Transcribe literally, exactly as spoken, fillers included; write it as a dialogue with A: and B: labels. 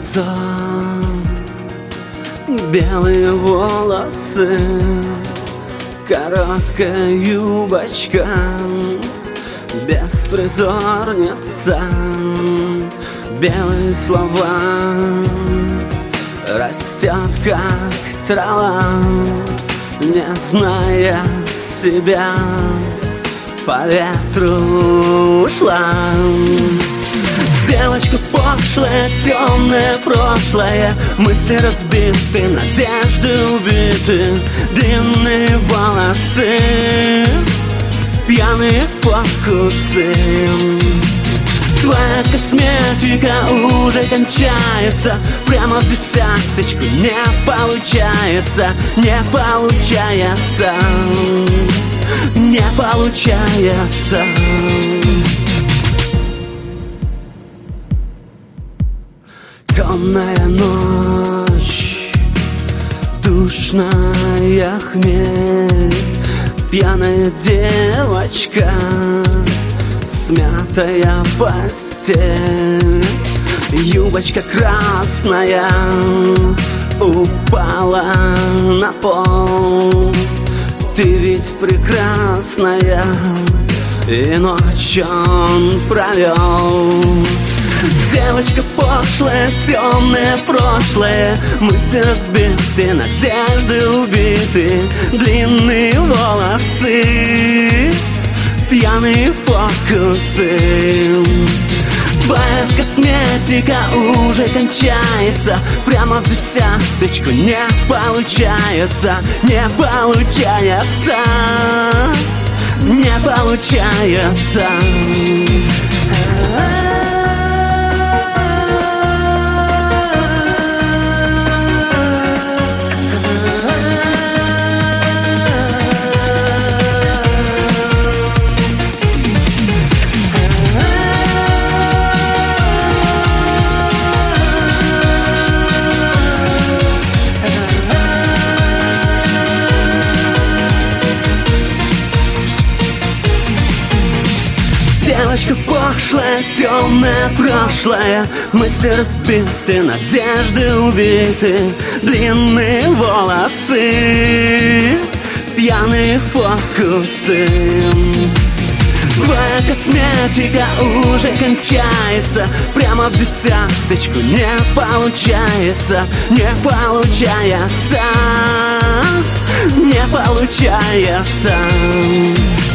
A: лицо, белые волосы, короткая юбочка, беспризорница, белые слова, растет как трава, не зная себя, по ветру ушла. Девочка пошлая, темное прошлое, мысли разбиты, надежды убиты, длинные волосы, пьяные фокусы. Твоя косметика уже кончается, прямо в десяточку не получается, не получается, не получается. Темная ночь, душная хмель, пьяная девочка, смятая постель, юбочка красная упала на пол. Ты ведь прекрасная, и ночь он провел. Девочка пошлая, темное прошлое, мысли разбиты, надежды убиты, длинные волосы, пьяные фокусы. Твоя косметика уже кончается, прямо в десяточку не получается, не получается, не получается. Девочка пошлая, темное прошлое, мысли разбиты, надежды убиты, длинные волосы, пьяные фокусы. Твоя косметика уже кончается, прямо в десяточку не получается, не получается, не получается.